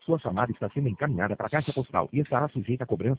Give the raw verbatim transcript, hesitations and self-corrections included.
Sua chamada está sendo encaminhada para a caixa postal e estará sujeita a cobrança